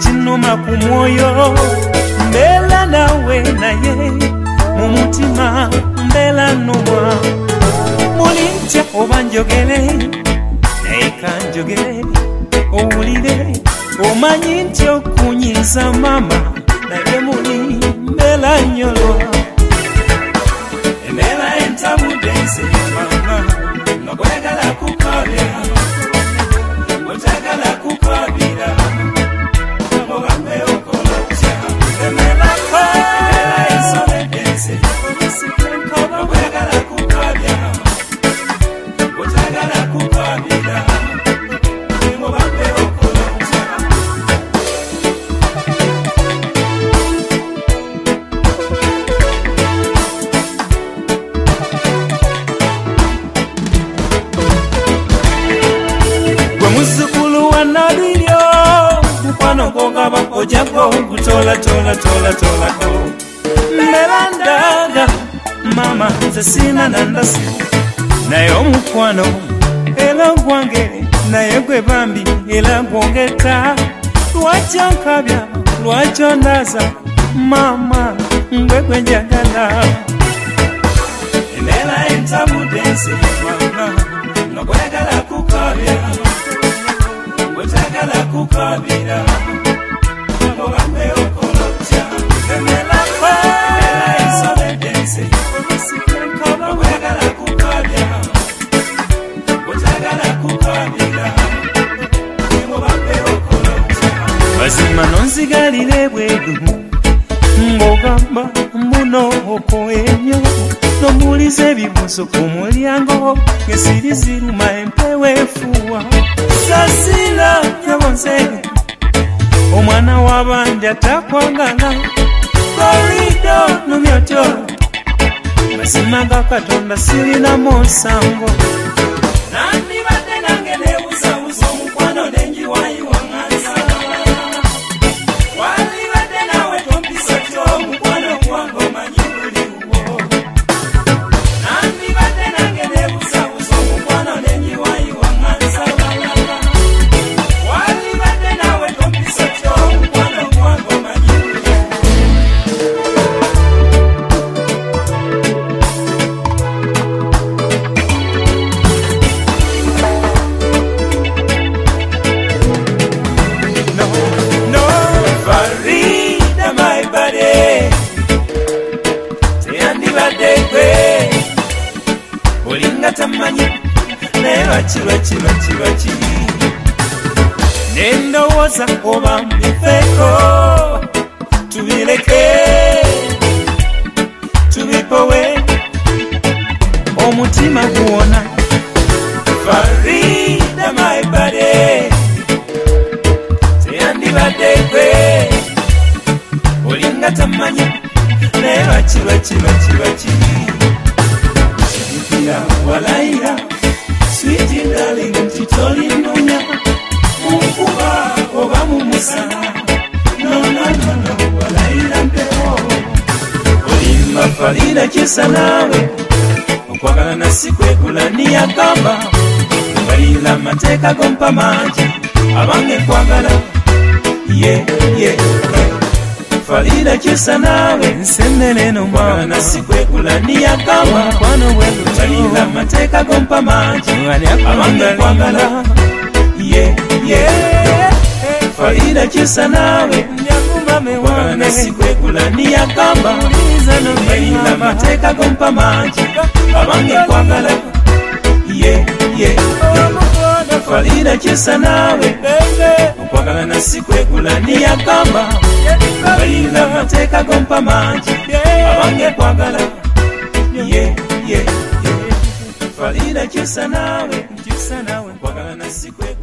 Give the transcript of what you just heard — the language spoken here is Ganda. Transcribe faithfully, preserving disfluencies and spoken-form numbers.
ekinuma ku mwoyo mbela nawe naye mu mutima mbela numa mulintya oba njogere naye kanjogere owulire omanyi nti okunyiza mama naye muli mbela nyolwa mbela entabudde nze mama nokwagala kukolera otagala kukabira obambe okolotya mbela ko mbela ensobedde nze nokwagala kukabya otagala kukabira obambe okolotya muzukulu wa nabiryo mukwano gogaba ojago gutola tola tola tola ko melandaga mama nze sina nandasi naye omukwano era gwange naye gwe bambi era gwongeta lwaki nkabya lwaki ondaza mama ngwe gwe njagala emera entabudde nze mama nokwagala kukabya otagala kukabira obambe okolotya emera ko era ensobedde nze nokwagala kukabya otagala kukabira obambe okolotya mazima nonzigalire bwedu ng'ogamba muno okoenyo nomuliza ebibuuzo ku mulyango ngesiriziruма empewo efuwa sasira yabonze omwana w'abandi atakwagala korido numyotyo mazima ga katonda sirinamu nsango nandibadde nange nebuzabuza omukwano nenjiwayiwaŋŋanza walibadde nawe tompisa kyo omukwano gwange omanyi buliwo nandibadde nange nebuzabuza omukwano nenjiwayiwaŋŋanza walibadde nawe tompisa kyo omukwano gwange omanyi buliwo tamanyi naye lwaki lwaki lwaki lwaki nendowooza oba mbifeeko tubireke tubipowe omutima guwona Farida my body teyandibadde gwe olinga tamanyi naye lwaki lwaki lwaki lwaki walaira sweet darling ntitoli nnunya munkuba oba mumusana no no no no walaira mpewo olimba Farida kisa nawe okwagala nasikwegula niyagamba mbalira amateeka gompa mangi abange kwagala ye ye ye Farida kisa nawe nsendene no mwana nasikwegula niyagamba kwano bwelu talila mateeka gompa mangi abange kwagala ye ye Farida kisa nawe kwagala nasikwegula niyagamba talila mateeka gompa mangi abange kwagala ye ye Farida kisa nawe okwagala nasikwegula niyagamba balira mateeka gompa mangi abange kwagala ye ye Farida kisa nawe okwagala nasikwegula